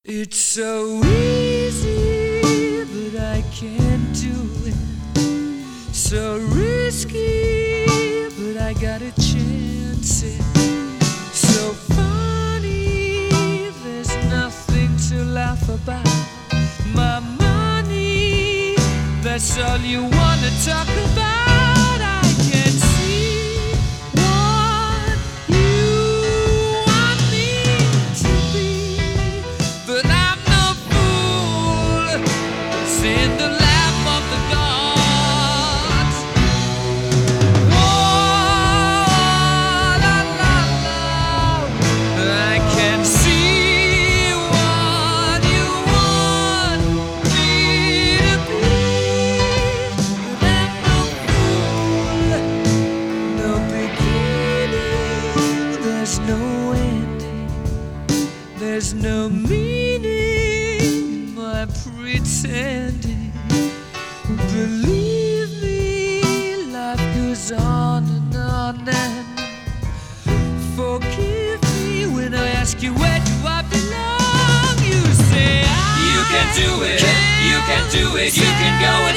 It's so easy, but I can't do it. So risky, but I got a chance it. So funny, there's nothing to laugh about. My money, that's all you wanna talk about. I can see what you want me to be, but I'm no fool. It's in the lap of the gods. Oh, la la la. I can see what you want me to be, but I'm no fool. No beginning, there's no ending. There's no meaning in my pretending. Believe me, life goes on and on and forgive me when I ask you where do I belong. You say You can do it, you can do it, you can go